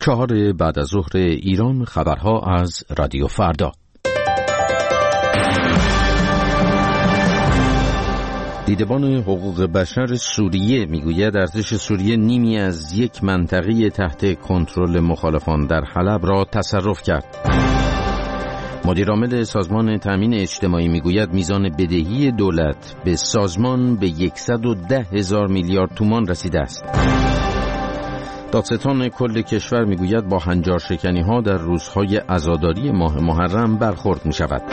4 بعد از ظهر ایران، خبرها از رادیو فردا. دیدبان حقوق بشر سوریه میگوید ارتش سوریه نیمی از یک منطقه تحت کنترل مخالفان در حلب را تصرف کرد. مدیرعامل سازمان تامین اجتماعی میگوید میزان بدهی دولت به سازمان به 110,000 میلیارد تومان رسیده است. دادستان کل کشور میگوید با هنجار شکنی ها در روزهای عزاداری ماه محرم برخورد می شود.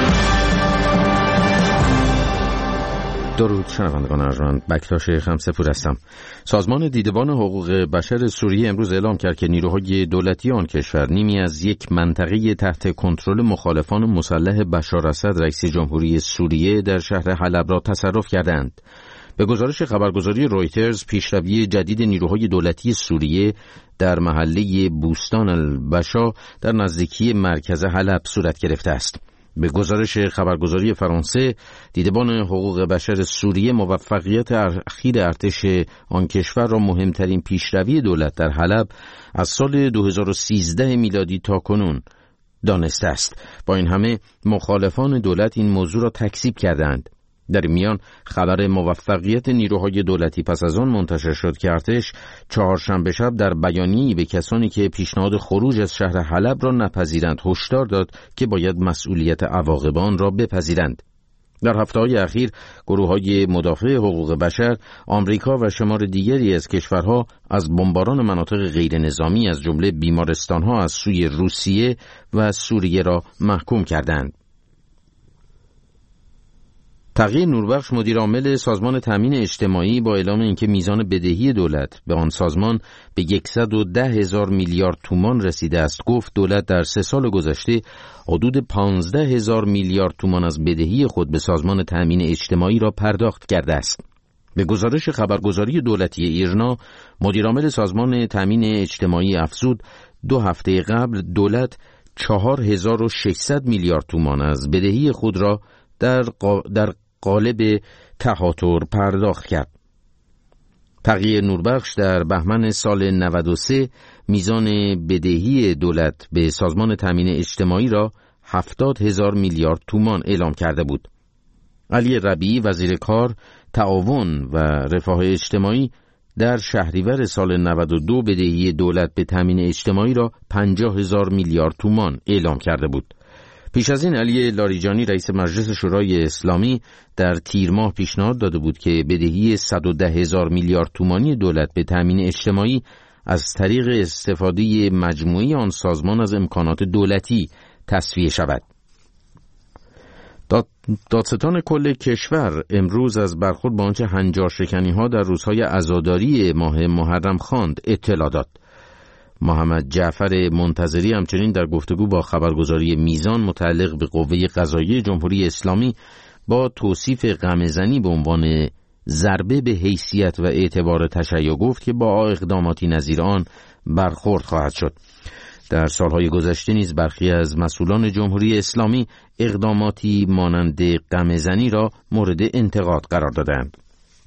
درود شنوندگان ارجمند، بکتاش خمسه‌پور هستم. سازمان دیدبان حقوق بشر سوریه امروز اعلام کرد که نیروهای دولتی آن کشور نیمی از یک منطقه تحت کنترل مخالفان مسلح بشار اسد رئیس جمهوری سوریه در شهر حلب را تصرف کردند. به گزارش خبرگزاری رویترز، پیشروی جدید نیروهای دولتی سوریه در محله بوستان البشا در نزدیکی مرکز حلب صورت گرفته است. به گزارش خبرگزاری فرانسه، دیدبان حقوق بشر سوریه موفقیت اخیر ارتش آن کشور را مهمترین پیشروی دولت در حلب از سال 2013 میلادی تا کنون دانسته است. با این همه مخالفان دولت این موضوع را تکذیب کردند. در میان خبر موفقیت نیروهای دولتی پس از آن منتشر شد که ارتش چهارشنبه شب در بیانیه‌ای به کسانی که پیشنهاد خروج از شهر حلب را نپذیرند هشدار داد که باید مسئولیت عواقب آن را بپذیرند. در هفته‌های اخیر گروه‌های مدافع حقوق بشر، آمریکا و شمار دیگری از کشورها از بمباران مناطق غیر نظامی از جمله بیمارستان‌ها از سوی روسیه و سوریه را محکوم کردند. تقی نوربخش، مدیر عامل سازمان تامین اجتماعی، با اعلام اینکه میزان بدهی دولت به آن سازمان به 110,000 میلیارد تومان رسیده است، گفت دولت در 3 سال گذشته حدود 15,000 میلیارد تومان از بدهی خود به سازمان تامین اجتماعی را پرداخت کرده است. به گزارش خبرگزاری دولتی ایرنا، مدیر عامل سازمان تامین اجتماعی افزود 2 هفته قبل دولت 4,600 میلیارد تومان از بدهی خود را در قالب تهاتر پرداخت کرد. تقی نوربخش در بهمن سال 93 میزان بدهی دولت به سازمان تامین اجتماعی را 70,000 میلیارد تومان اعلام کرده بود. علی ربیعی، وزیر کار، تعاون و رفاه اجتماعی، در شهریور سال 92 بدهی دولت به تامین اجتماعی را 50,000 میلیارد تومان اعلام کرده بود. پیش از این علی لاریجانی، رئیس مجلس شورای اسلامی، در تیر ماه پیشنهاد داده بود که بدهی 110,000 میلیارد تومانی دولت به تامین اجتماعی از طریق استفاده مجموعی آن سازمان از امکانات دولتی تصفیه شود. دادستان کل کشور امروز از برخورد با آنچه هنجار شکنی ها در روزهای عزاداری ماه محرم خواند اطلاع داد. محمد جعفر منتظری همچنین در گفتگو با خبرگزاری میزان متعلق به قوه قضاییه جمهوری اسلامی با توصیف غمه‌زنی به عنوان ضربه به حیثیت و اعتبار تشیع گفت که با اقداماتی نظیر آن برخورد خواهد شد. در سالهای گذشته نیز برخی از مسئولان جمهوری اسلامی اقداماتی مانند غمه‌زنی را مورد انتقاد قرار دادند.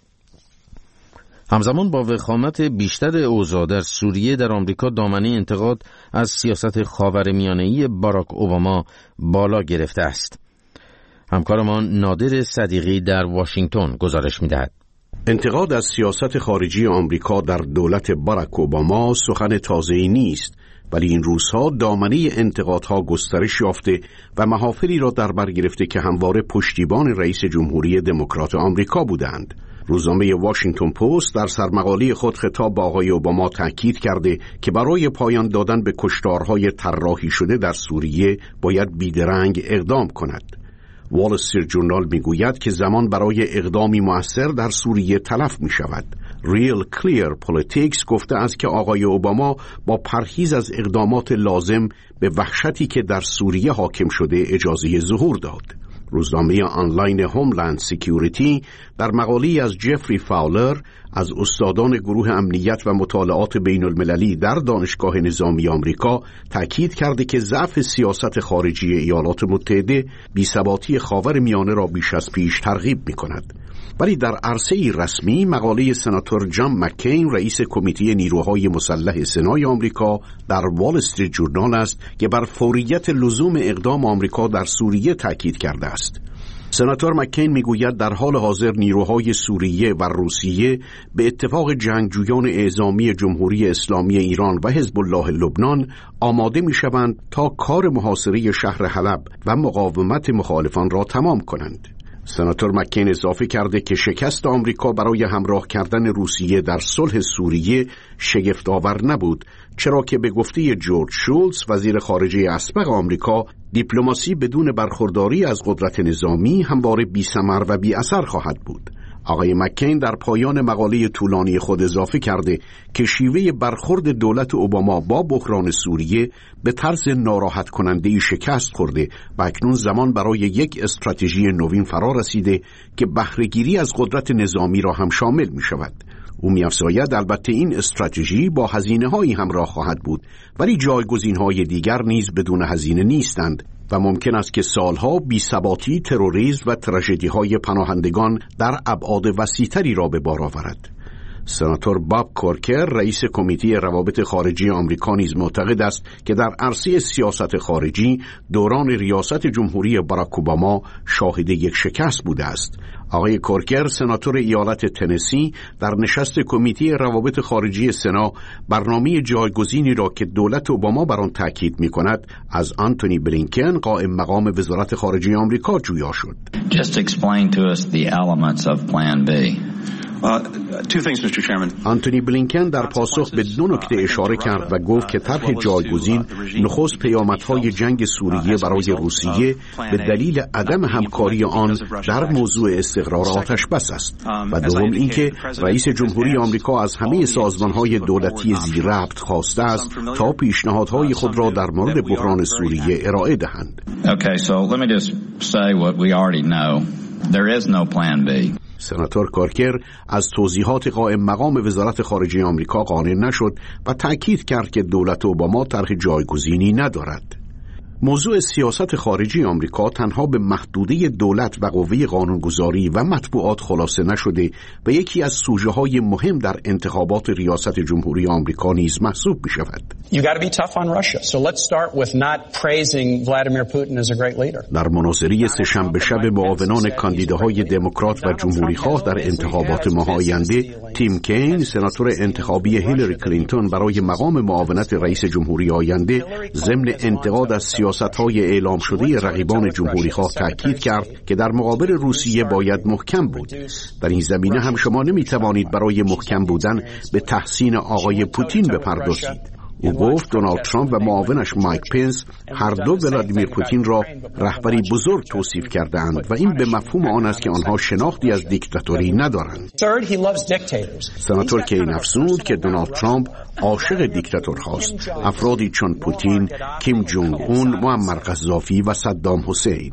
همزمان با وخامت بیشتر اوضاع در سوریه، در آمریکا دامنه انتقاد از سیاست خاورمیانه‌ای باراک اوباما بالا گرفته است. همکارمان نادر صدیقی در واشنگتن گزارش می‌دهد. انتقاد از سیاست خارجی آمریکا در دولت باراک اوباما سخن تازه‌ای نیست، ولی این روزها دامنه انتقادها گسترش یافته و محافلی را در بر گرفته که همواره پشتیبان رئیس جمهوری دموکرات آمریکا بودند. روزنامه واشنگتن پست در سرمقاله خود خطاب به آقای اوباما تاکید کرده که برای پایان دادن به کشتارهای طراحی شده در سوریه باید بیدرنگ اقدام کند. وال استریت جورنال میگوید که زمان برای اقدامی مؤثر در سوریه تلف می شود. ریل کلیر پولیتیکس گفته است که آقای اوباما با پرهیز از اقدامات لازم به وحشتی که در سوریه حاکم شده اجازه ظهور داد. روزنامه آنلاین هوملند سکیوریتی در مقاله‌ای از جفری فاولر از استادان گروه امنیت و مطالعات بین المللی در دانشگاه نظامی آمریکا تأکید کرده که ضعف سیاست خارجی ایالات متحده بی‌ثباتی خاورمیانه را بیش از پیش ترغیب می‌کند. ولی در عرصه رسمی مقاله سناتور جان مکین رئیس کمیته نیروهای مسلح سنای آمریکا در وال استریت جورنال است که بر فوریت لزوم اقدام آمریکا در سوریه تاکید کرده است. سناتور مکین میگوید در حال حاضر نیروهای سوریه و روسیه به اتفاق جنگجویان اعزامی جمهوری اسلامی ایران و حزب الله لبنان آماده میشوند تا کار محاصره شهر حلب و مقاومت مخالفان را تمام کنند. سناتور مکین اضافه کرده که شکست آمریکا برای همراه کردن روسیه در صلح سوریه شگفت‌آور نبود، چرا که به گفته جورج شولز وزیر خارجه اسبق آمریکا دیپلماسی بدون برخورداری از قدرت نظامی همواره بی‌ثمر و بی‌اثر خواهد بود. آقای مکین در پایان مقاله طولانی خود اضافه کرده که شیوه برخورد دولت اوباما با بحران سوریه به طرز ناراحت کننده‌ای شکست خورده و اکنون زمان برای یک استراتژی نوین فرا رسیده که بهره‌گیری از قدرت نظامی را هم شامل می شود. او می‌افزاید البته این استراتژی با هزینه‌هایی همراه خواهد بود، ولی جایگزین‌های دیگر نیز بدون هزینه نیستند و ممکن است که سالها بی‌ثباتی، تروریسم و تراژدی‌های پناهندگان در ابعاد وسیع‌تری را به بار آورد. سناتور باب کورکر رئیس کمیته روابط خارجی آمریکا نیز معتقد است که در عرصه سیاست خارجی دوران ریاست جمهوری باراک اوباما شاهد یک شکست بوده است. آقای کورکر سناتور ایالت تنسی در نشست کمیته روابط خارجی سنا برنامه جایگزینی را که دولت اوباما بر آن تاکید می‌کند از آنتونی بلینکن قائم مقام وزارت خارجه آمریکا جویا شد. Just explain to us the elements of Plan B. Two things, Mr. Chairman. آنتونی بلینکن در پاسخ به دو نکته اشاره کرد و گفت که طرح جایگزین نخست پیامدهای جنگ سوریه برای روسیه به دلیل عدم همکاری آن در موضوع استقرار آتشبس است و دوم اینکه رئیس جمهوری آمریکا از همه سازمانهای دولتی زیر ربط خواسته است تا پیشنهادهای خود را در مورد بحران سوریه ارائه دهند. Okay, so let me just say what we already know. There is no plan B. سناتور کارکر از توضیحات قائم مقام وزارت خارجه آمریکا قانع نشد و تأکید کرد که دولت اوباما طرح جایگزینی ندارد. موضوع سیاست خارجی آمریکا تنها به محدوده دولت و قوه قانونگذاری و مطبوعات خلاصه نشده و یکی از سوژه‌های مهم در انتخابات ریاست جمهوری آمریکا نیز محسوب می شود. در مناظره سه‌شنبه شب معاونان کاندیداهای دموکرات و جمهوری‌خواه در انتخابات ماه آینده، تیم کین سناتور انتخابی هیلاری کلینتون برای مقام معاونت رئیس جمهوری آینده ضمن انتقاد از سیاست‌های اعلام شده رقیبان جمهوری‌خواه تأکید کرد که در مقابل روسیه باید محکم بود. در این زمینه هم شما نمی‌توانید برای محکم بودن به تحسین آقای پوتین بپردازید. او گفت دونالد ترامپ و معاونش مایک پنس هر دو ولادیمیر پوتین را رهبری بزرگ توصیف کردند و این به مفهوم آن است که آنها شناختی از دیکتاتوری ندارند. سناتور کین افزود که دونالد ترامپ عاشق دیکتاتورهاست، افرادی چون پوتین، کیم جونگ اون، معمر قذافی و صدام حسین.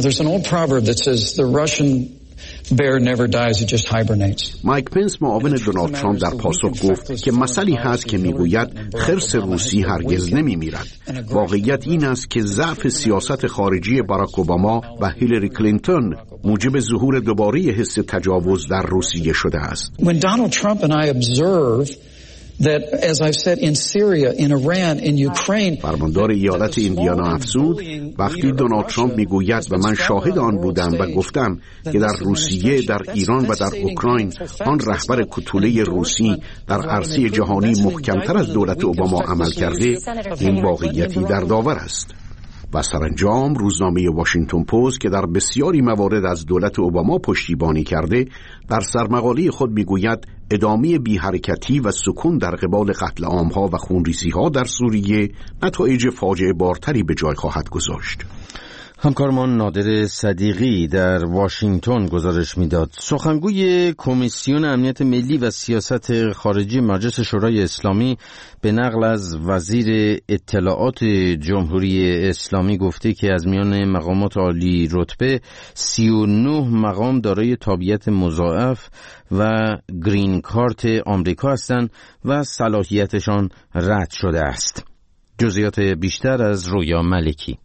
Bear never dies, it just hibernates. مایک پنس معاون دونالد ترامپ در پاسخ گفت که مسئله هست که میگوید خرس روسی هرگز نمیمیرد. واقعیت این است که ضعف سیاست خارجی باراک اوباما و هیلاری کلینتون موجب ظهور دوباره حس تجاوز در روسیه شده است. When Donald Trump and I observe that, as I've said, in Syria, in Iran, in Ukraine. فرماندار ایالت ایندیانا افزود وقتی دونالد ترامپ میگوید و من شاهد آن بودم و گفتم که در روسیه، در ایران و در اوکراین آن رهبر کوتوله روسی در عرصه جهانی محکمتر از دولت اوباما عمل کرده، این واقعیتی در داور است. و سرانجام روزنامه واشنگتن پست که در بسیاری موارد از دولت اوباما پشتیبانی کرده، در سرمقاله خود میگوید ادامه بی حرکتی و سکون در قبال قتل عامها و خونریزی‌ها در سوریه نتایج فاجعه بارتری به جای خواهد گذاشت. همکارمان نادر صدیقی در واشنگتن گزارش میداد. سخنگوی کمیسیون امنیت ملی و سیاست خارجی مجلس شورای اسلامی به نقل از وزیر اطلاعات جمهوری اسلامی گفته که از میان مقامات عالی رتبه 39 مقام دارای تابعیت مضاعف و گرین کارت آمریکا هستند و صلاحیتشان رد شده است. جزئیات بیشتر از رویا ملکی.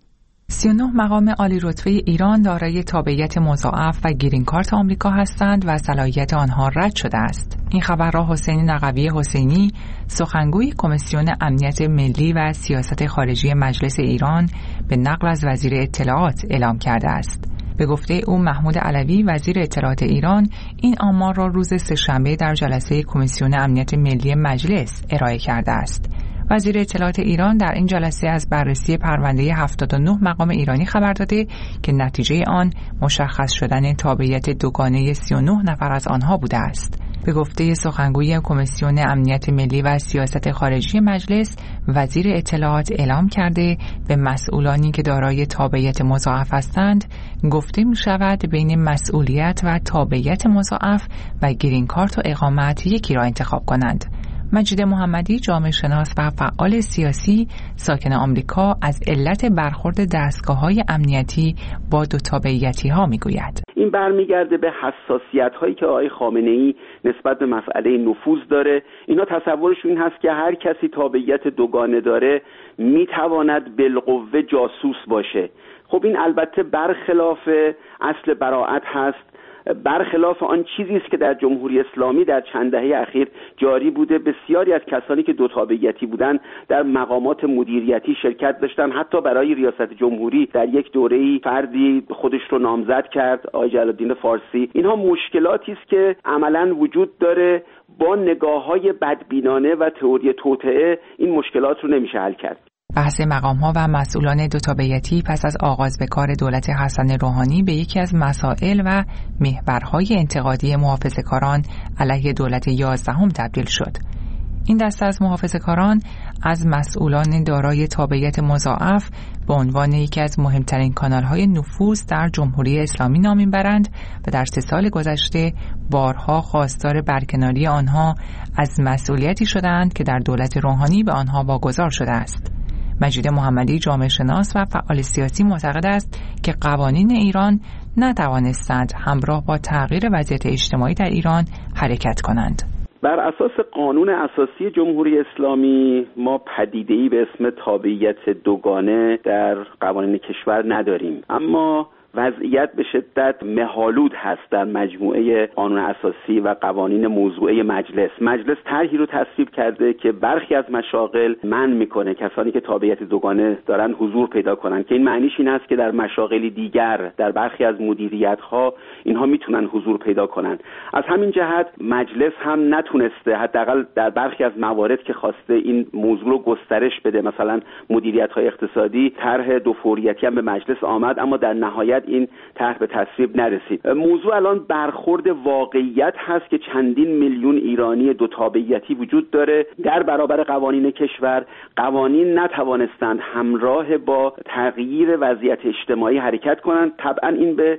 39 مقام عالی رتبه ایران دارای تابعیت مضاعف و گرین کارت آمریکا هستند و صلاحیت آنها رد شده است. این خبر را حسین نقوی حسینی، سخنگوی کمیسیون امنیت ملی و سیاست خارجی مجلس ایران، به نقل از وزیر اطلاعات اعلام کرده است. به گفته او محمود علوی وزیر اطلاعات ایران این آمار را روز سه‌شنبه در جلسه کمیسیون امنیت ملی مجلس ارائه کرده است. وزیر اطلاعات ایران در این جلسه از بررسی پرونده 79 مقام ایرانی خبر داده که نتیجه آن مشخص شدن تابعیت دوگانه 39 نفر از آنها بوده است. به گفته سخنگوی کمیسیون امنیت ملی و سیاست خارجی مجلس، وزیر اطلاعات اعلام کرده به مسئولانی که دارای تابعیت مضاعف هستند گفته می شود بین مسئولیت و تابعیت مضاعف و گرین کارت و اقامت یکی را انتخاب کنند. مجید محمدی، جامعه شناس و فعال سیاسی ساکن آمریکا، از علت برخورد دستگاه‌های امنیتی با دو تابعیتی‌ها می‌گوید. این برمیگرده به حساسیت‌هایی که آقای خامنه‌ای نسبت به مسئله نفوذ داره. اینا تصورشون این هست که هر کسی تابعیت دوگانه داره میتواند بالقوه جاسوس باشه. خب این البته برخلاف اصل براءت هست، برخلاف آن چیزی است که در جمهوری اسلامی در چند دهه اخیر جاری بوده. بسیاری از کسانی که دو تابعیتی بودند در مقامات مدیریتی شرکت داشتن. حتی برای ریاست جمهوری در یک دوره‌ای فردی خودش رو نامزد کرد، آقای جلال‌الدین فارسی. اینها مشکلاتی است که عملاً وجود داره. با نگاه‌های بدبینانه و تئوری توطئه این مشکلات رو نمیشه حل کرد. بحث مقام‌ها و مسئولان دو تابعیتی پس از آغاز به کار دولت حسن روحانی به یکی از مسائل و محورهای انتقادی محافظه‌کاران علیه دولت 11 تبدیل شد. این دسته از محافظه‌کاران از مسئولان دارای تابعیت مضاعف به عنوان یکی از مهمترین کانال‌های نفوذ در جمهوری اسلامی نام می‌برند و در 3 سال گذشته بارها خواستار برکناری آنها از مسئولیتی شدند که در دولت روحانی به آنها واگذار شده است. مجید محمدی، جامعه شناس و فعال سیاسی، معتقد است که قوانین ایران نتوانستند همراه با تغییر وضعیت اجتماعی در ایران حرکت کنند. بر اساس قانون اساسی جمهوری اسلامی ما پدیده‌ای به اسم تابعیت دوگانه در قوانین کشور نداریم، اما وضعیت به شدت مه‌آلود هست در مجموعه قانون اساسی و قوانین موضوعه مجلس طرحی رو تصویب کرده که برخی از مشاغل منع میکنه کسانی که تابعیت دوگانه دارن حضور پیدا کنن، که این معنیش این است که در مشاغلی دیگر در برخی از مدیریت‌ها اینها میتونن حضور پیدا کنن. از همین جهت مجلس هم نتونسته حداقل در برخی از موارد که خواسته این موضوع رو گسترش بده، مثلا مدیریت‌های اقتصادی، طرح دو فوریتی هم به مجلس آمد اما در نهایت این طرح به تصویب نرسید. موضوع الان برخورد واقعیت هست که چندین میلیون ایرانی دو تابعیتی وجود داره. در برابر قوانین کشور، قوانین نتوانستند همراه با تغییر وضعیت اجتماعی حرکت کنند. طبعا این به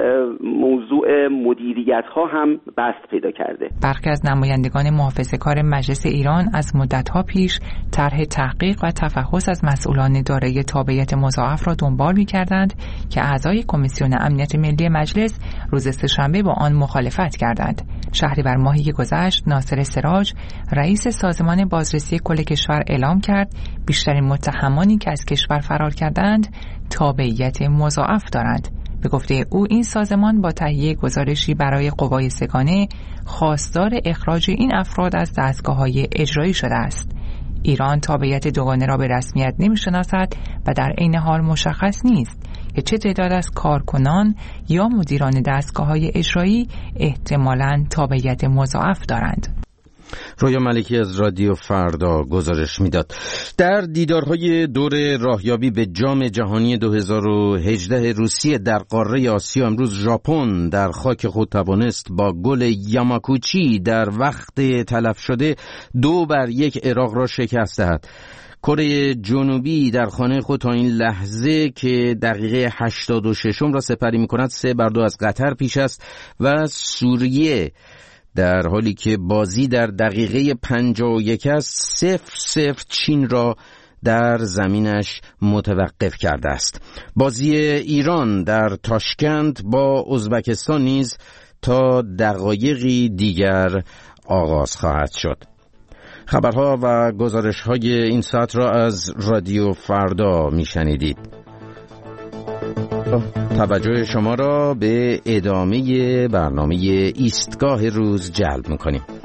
موضوع مدیریت ها هم بست پیدا کرده. برخی از نمایندگان محافظه‌کار مجلس ایران از مدت‌ها پیش طرح تحقیق و تفحص از مسئولان دارای تابعیت مضاعف را دنبال می‌کردند که اعضای کمیسیون امنیت ملی مجلس روز سه‌شنبه با آن مخالفت کردند. شهریور ماهی گذشت ناصر سراج، رئیس سازمان بازرسی کل کشور، اعلام کرد بیشترین متهمانی که از کشور فرار کردند تابعیت مضاعف دارند. به گفته او این سازمان با تهیه گزارشی برای قوای سگانه خواستار اخراج این افراد از دستگاه‌های اجرایی شده است. ایران تابعیت دوگانه را به رسمیت نمی‌شناسد و در عین حال مشخص نیست که چه تعداد از کارکنان یا مدیران دستگاه‌های اجرایی احتمالاً تابعیت مضاعف دارند. رویا ملکی از رادیو فردا گزارش میداد. در دیدارهای دور راهیابی به جام جهانی 2018 روسیه در قاره آسیا، امروز ژاپن در خاک خود توانست با گل یاماکوچی در وقت تلف شده 2-1 عراق را شکست دهد. کره جنوبی در خانه خود تا این لحظه که دقیقه 86 را سپری می‌کند 3-2 از قطر پیش است و سوریه در حالی که بازی در دقیقه 51 است 0-0 چین را در زمینش متوقف کرده است. بازی ایران در تاشکند با ازبکستان نیز تا دقایقی دیگر آغاز خواهد شد. خبرها و گزارش‌های این ساعت را از رادیو فردا میشنیدید. توجه شما را به ادامه برنامه ایستگاه روز جلب می‌کنیم.